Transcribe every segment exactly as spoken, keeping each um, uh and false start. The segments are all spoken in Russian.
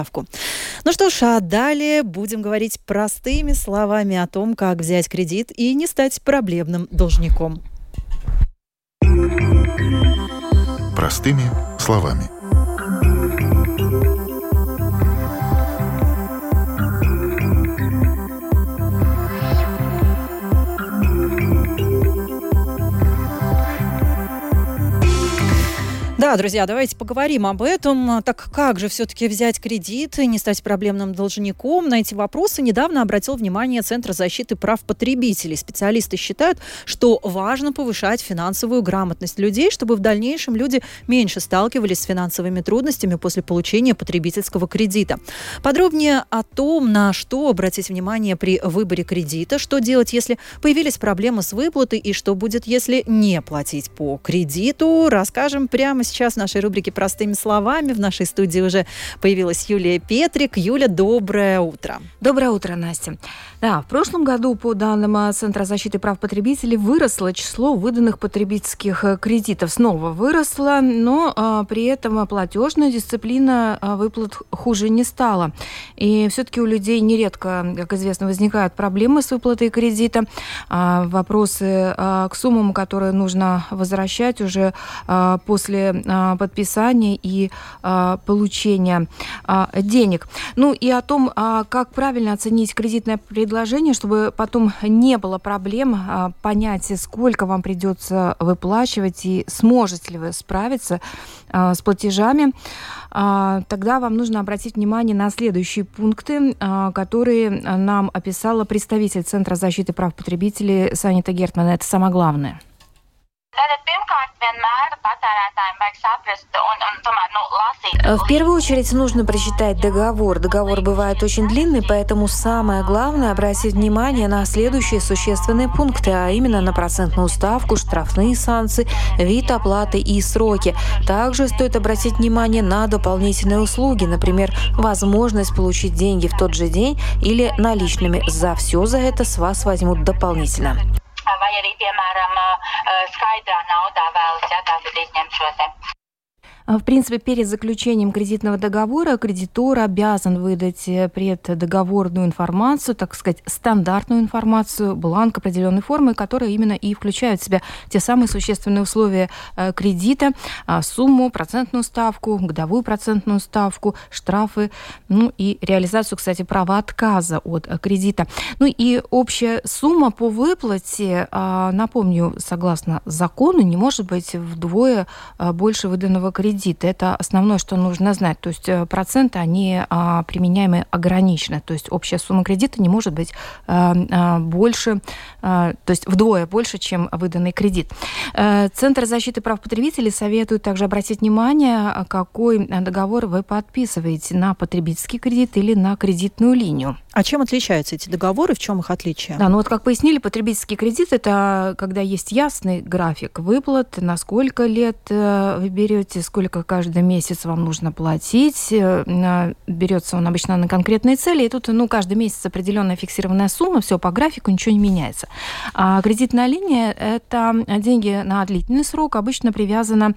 Ну что ж, а далее будем говорить простыми словами о том, как взять кредит и не стать проблемным должником. Простыми словами. Да, друзья, давайте поговорим об этом. Так как же все-таки взять кредит и не стать проблемным должником? На эти вопросы недавно обратил внимание Центр защиты прав потребителей. Специалисты считают, что важно повышать финансовую грамотность людей, чтобы в дальнейшем люди меньше сталкивались с финансовыми трудностями после получения потребительского кредита. Подробнее о том, на что обратить внимание при выборе кредита, что делать, если появились проблемы с выплатой и что будет, если не платить по кредиту, расскажем прямо сейчас. Сейчас в нашей рубрике «Простыми словами». В нашей студии уже появилась Юлия Петрик. Юля, доброе утро. Доброе утро, Настя. Да, в прошлом году, по данным Центра защиты прав потребителей, выросло число выданных потребительских кредитов. Снова выросло, но а, при этом платежная дисциплина а, выплат хуже не стала. И все-таки у людей нередко, как известно, возникают проблемы с выплатой кредита. А, вопросы а, к суммам, которые нужно возвращать уже а, после подписания и а, получения а, денег. Ну и о том, а, как правильно оценить кредитное предложение, чтобы потом не было проблем а, понять, сколько вам придется выплачивать и сможете ли вы справиться а, с платежами. А, тогда вам нужно обратить внимание на следующие пункты, а, которые нам описала представитель Центра защиты прав потребителей Санита Гертман. Это самое главное. В первую очередь нужно прочитать договор. Договор бывает очень длинный, поэтому самое главное — обратить внимание на следующие существенные пункты, а именно на процентную ставку, штрафные санкции, вид оплаты и сроки. Также стоит обратить внимание на дополнительные услуги, например, возможность получить деньги в тот же день или наличными. За все за это с вас возьмут дополнительно. Vai arī, piemēram, skaidrā naudā vēlas, ja tātad izņemt šo te. В принципе, перед заключением кредитного договора кредитор обязан выдать преддоговорную информацию, так сказать, стандартную информацию, бланк определенной формы, которая именно и включает в себя те самые существенные условия кредита, сумму, процентную ставку, годовую процентную ставку, штрафы, ну и реализацию, кстати, права отказа от кредита. Ну и общая сумма по выплате, напомню, согласно закону, не может быть вдвое больше выданного кредита. Это основное, что нужно знать. То есть проценты, они а, применяемы ограниченно. То есть общая сумма кредита не может быть а, а, больше, а, то есть вдвое больше, чем выданный кредит. А, Центр защиты прав потребителей советует также обратить внимание, какой договор вы подписываете, на потребительский кредит или на кредитную линию. А чем отличаются эти договоры, в чем их отличие? Да, ну вот как пояснили, потребительский кредит – это когда есть ясный график выплат, на сколько лет вы берете, сколько каждый месяц вам нужно платить. Берется он обычно на конкретные цели, и тут ну, каждый месяц определенная фиксированная сумма, все по графику, ничего не меняется. А кредитная линия – это деньги на длительный срок, обычно привязана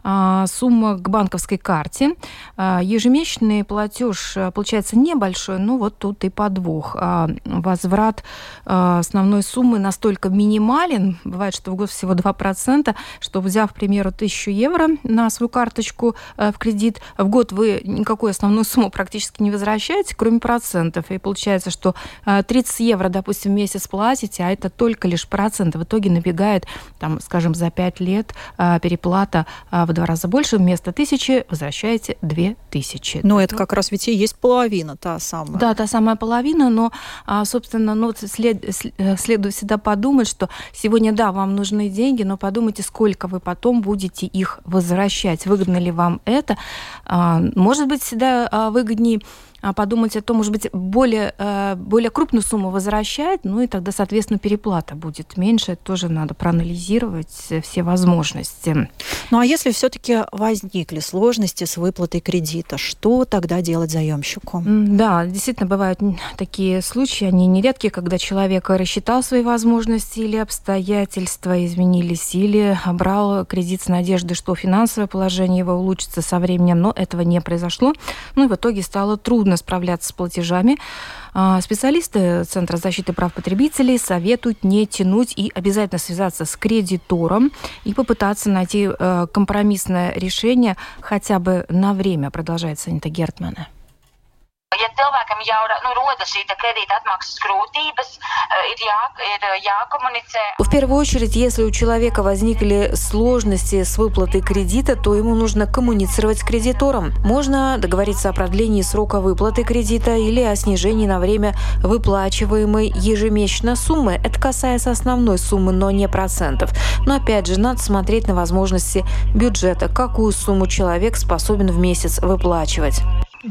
сумма к банковской карте. Ежемесячный платеж получается небольшой, но вот тут и подвох. Возврат основной суммы настолько минимален, бывает, что в год всего два процента, что, взяв, к примеру, тысячу евро на свою карточку в кредит, в год вы никакую основную сумму практически не возвращаете, кроме процентов. И получается, что тридцать евро, допустим, в месяц платите, а это только лишь проценты. В итоге набегает, там, скажем, за пять лет переплата в два раза больше. Вместо тысячи возвращаете две тысячи. Но это как раз ведь и есть половина, та самая. Да, та самая половина, но, собственно, ну, след, следует всегда подумать, что сегодня, да, вам нужны деньги, но подумайте, сколько вы потом будете их возвращать. Выгодно ли вам это? Может быть, всегда выгоднее подумать о том, может быть, более, более крупную сумму возвращать, ну и тогда, соответственно, переплата будет меньше. Это тоже надо проанализировать все возможности. Ну а если все-таки возникли сложности с выплатой кредита, что тогда делать заемщику? Да, действительно, бывают такие случаи, они нередки, когда человек рассчитал свои возможности или обстоятельства изменились, или брал кредит с надеждой, что финансовое положение его улучшится со временем, но этого не произошло. Ну и в итоге стало трудно справляться с платежами. Специалисты Центра защиты прав потребителей советуют не тянуть и обязательно связаться с кредитором и попытаться найти компромиссное решение хотя бы на время, продолжает Санита Гертмане. В первую очередь, если у человека возникли сложности с выплатой кредита, то ему нужно коммуницировать с кредитором. Можно договориться о продлении срока выплаты кредита или о снижении на время выплачиваемой ежемесячно суммы. Это касается основной суммы, но не процентов. Но опять же, надо смотреть на возможности бюджета, какую сумму человек способен в месяц выплачивать.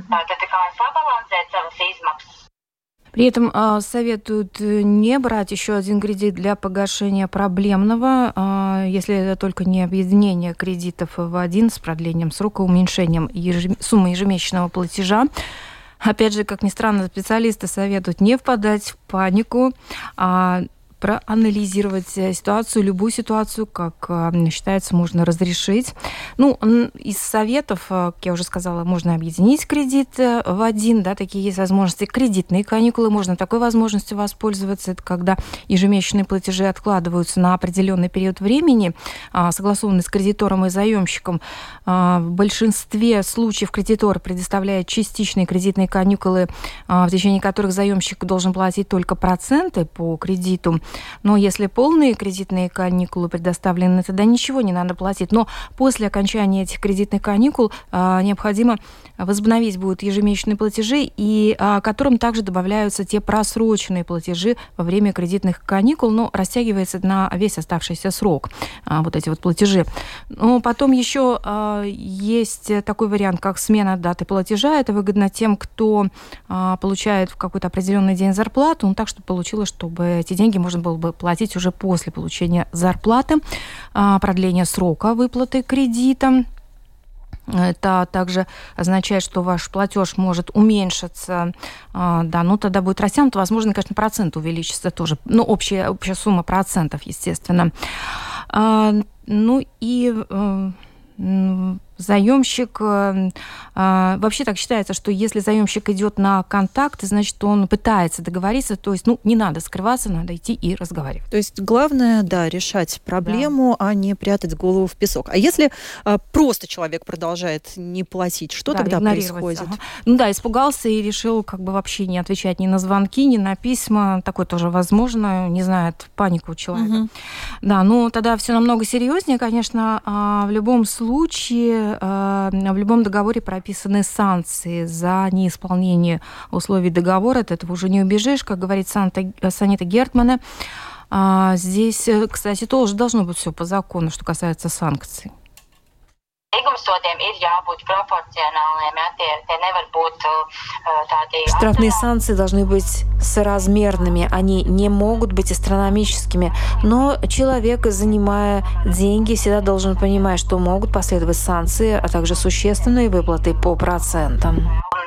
При этом э, советуют не брать еще один кредит для погашения проблемного, э, если это только не объединение кредитов в один с продлением срока, уменьшением ежем... суммы ежемесячного платежа. Опять же, как ни странно, специалисты советуют не впадать в панику, а проанализировать ситуацию, любую ситуацию, как считается, можно разрешить. Ну, из советов, как я уже сказала, можно объединить кредит в один, да, такие есть возможности. Кредитные каникулы, можно такой возможностью воспользоваться. Это когда ежемесячные платежи откладываются на определенный период времени, согласованный с кредитором и заемщиком. В большинстве случаев кредитор предоставляет частичные кредитные каникулы, в течение которых заемщик должен платить только проценты по кредиту. Но если полные кредитные каникулы предоставлены, тогда ничего не надо платить. Но после окончания этих кредитных каникул а, необходимо возобновить будут ежемесячные платежи, и а, которым также добавляются те просроченные платежи во время кредитных каникул, но растягивается на весь оставшийся срок а, вот эти вот платежи. Но потом еще а, есть такой вариант, как смена даты платежа. Это выгодно тем, кто а, получает в какой-то определенный день зарплату, ну, так, чтобы получилось, чтобы эти деньги можно было бы платить уже после получения зарплаты, продление срока выплаты кредита. Это также означает, что ваш платеж может уменьшиться, да, ну тогда будет растянут, возможно, конечно, процент увеличится тоже, ну общая, общая сумма процентов, естественно. Ну и заемщик, вообще так считается, что если заемщик идет на контакт, значит, он пытается договориться, то есть, ну, не надо скрываться, надо идти и разговаривать. То есть главное, да, решать проблему, да, а не прятать голову в песок. А если а, просто человек продолжает не платить, что да, тогда происходит? Ага. Ну да, испугался и решил как бы вообще не отвечать ни на звонки, ни на письма. Такое тоже возможно, не знает панику у человека. Угу. Да, ну тогда все намного серьезнее, конечно. А в любом случае, в любом договоре прописаны санкции за неисполнение условий договора. От этого уже не убежишь, как говорит Санита Гертмане. Здесь, кстати, тоже должно быть все по закону, что касается санкций. Штрафные санкции должны быть соразмерными, они не могут быть астрономическими, но человек, занимая деньги, всегда должен понимать, что могут последовать санкции, а также существенные выплаты по процентам.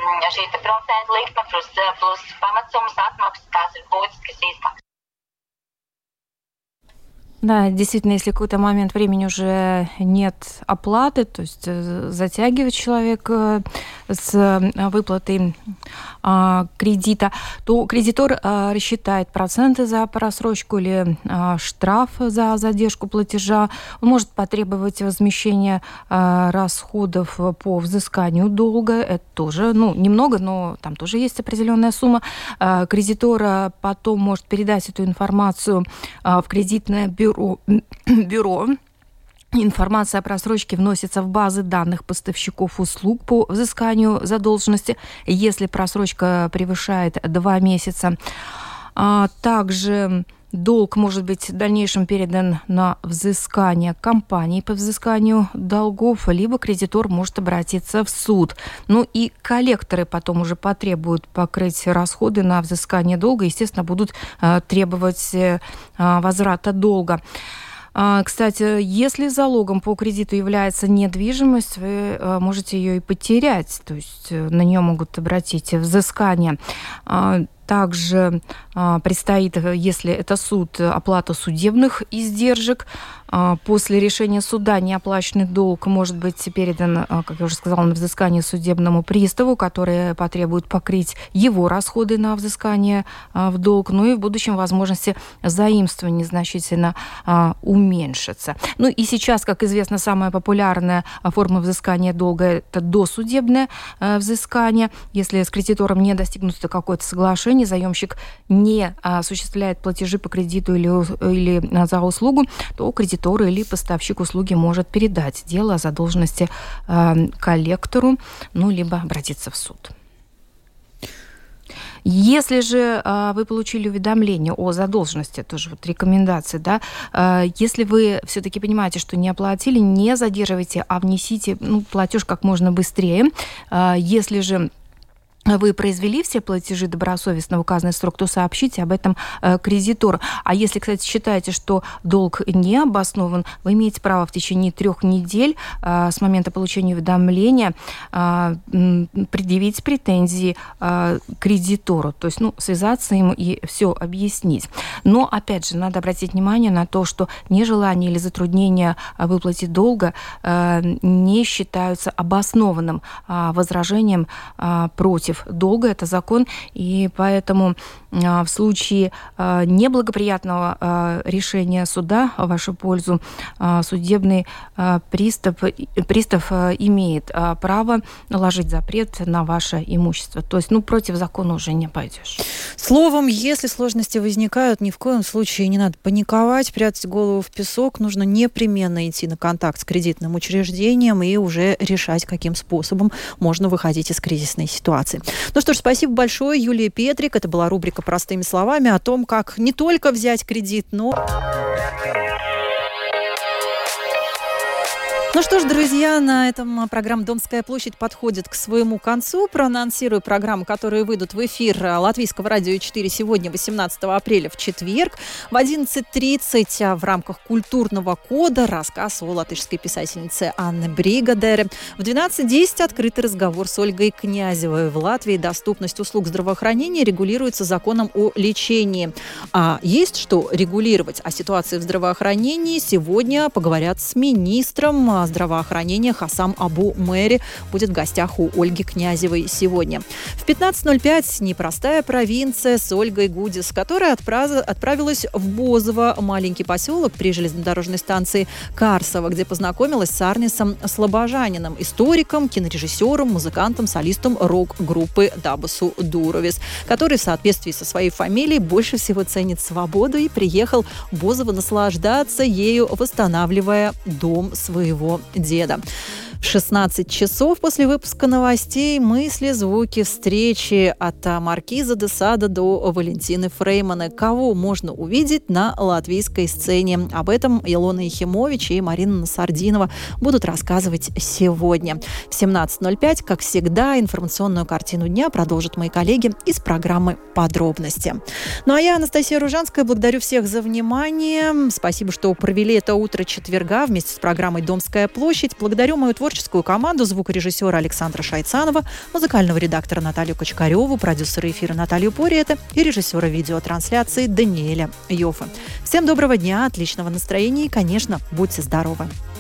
Да, действительно, если в какой-то момент времени уже нет оплаты, то есть затягивает человек с выплатой а, кредита, то кредитор а, рассчитает проценты за просрочку или а, штраф за задержку платежа. Он может потребовать возмещения а, расходов по взысканию долга. Это тоже, ну, немного, но там тоже есть определенная сумма. А, кредитор потом может передать эту информацию а, в кредитное бюро. Бюро. Информация о просрочке вносится в базы данных поставщиков услуг по взысканию задолженности, если просрочка превышает два месяца. А также долг может быть в дальнейшем передан на взыскание компании по взысканию долгов, либо кредитор может обратиться в суд. Ну и коллекторы потом уже потребуют покрыть расходы на взыскание долга, естественно, будут э, требовать э, возврата долга. Кстати, если залогом по кредиту является недвижимость, вы можете ее и потерять, то есть на нее могут обратить взыскание. Также предстоит, если это суд, оплата судебных издержек. После решения суда неоплаченный долг может быть передан, как я уже сказала, на взыскание судебному приставу, который потребует покрыть его расходы на взыскание в долг, ну и в будущем возможности заимствования значительно уменьшатся. Ну и сейчас, как известно, самая популярная форма взыскания долга – это досудебное взыскание. Если с кредитором не достигнуто какое-то соглашение, заемщик не осуществляет платежи по кредиту или, или за услугу, то кредитор или поставщик услуги может передать дело о задолженности э, коллектору, ну, либо обратиться в суд. Если же э, вы получили уведомление о задолженности, тоже вот рекомендации, да, э, если вы все-таки понимаете, что не оплатили, не задерживайте, а внесите ну, платеж как можно быстрее. Э, если же вы произвели все платежи добросовестно в указанный срок, то сообщите об этом э, кредитору. А если, кстати, считаете, что долг не обоснован, вы имеете право в течение трех недель э, с момента получения уведомления э, предъявить претензии э, кредитору, то есть ну, связаться ему и все объяснить. Но, опять же, надо обратить внимание на то, что нежелание или затруднение выплаты долга э, не считаются обоснованным э, возражением э, против долга, это закон, и поэтому в случае неблагоприятного решения суда в вашу пользу судебный пристав, пристав имеет право наложить запрет на ваше имущество. То есть, ну, против закона уже не пойдешь. Словом, если сложности возникают, ни в коем случае не надо паниковать, прятать голову в песок. Нужно непременно идти на контакт с кредитным учреждением и уже решать, каким способом можно выходить из кризисной ситуации. Ну что ж, спасибо большое, Юлия Петрик. Это была рубрика «Простыми словами» о том, как не только взять кредит, но... Ну что ж, друзья, на этом программа «Домская площадь» подходит к своему концу. Проанонсирую программы, которые выйдут в эфир Латвийского радио четыре сегодня, восемнадцатого апреля, в четверг. В одиннадцать тридцать в рамках «Культурного кода» рассказ о латышской писательнице Анне Бригадере. В двенадцать десять открытый разговор с Ольгой Князевой. В Латвии доступность услуг здравоохранения регулируется законом о лечении. А есть что регулировать? О ситуации в здравоохранении сегодня поговорят с министром здравоохранения Хасам Абу Мэри. Будет в гостях у Ольги Князевой сегодня. В пятнадцать ноль пять непростая провинция с Ольгой Гудис, которая отправилась в Бозово, маленький поселок при железнодорожной станции Карсово, где познакомилась с Арнисом Слобожаниным, историком, кинорежиссером, музыкантом, солистом рок-группы Дабасу Дуровис, который в соответствии со своей фамилией больше всего ценит свободу и приехал в Бозово наслаждаться ею, восстанавливая дом своего деда. В шестнадцать часов после выпуска новостей мысли, звуки, встречи от Маркиза де Сада до Валентины Фреймана. Кого можно увидеть на латвийской сцене? Об этом Илона Ехимович и Марина Насардинова будут рассказывать сегодня. В семнадцать ноль пять, как всегда, информационную картину дня продолжат мои коллеги из программы «Подробности». Ну а я, Анастасия Ружанская, благодарю всех за внимание. Спасибо, что провели это утро четверга вместе с программой «Домская площадь». Благодарю мою творческую творческую команду, звукорежиссера Александра Шайцанова, музыкального редактора Наталью Кочкареву, продюсера эфира Наталью Пориэта и режиссера видеотрансляции Даниэля Йоффе. Всем доброго дня, отличного настроения и, конечно, будьте здоровы!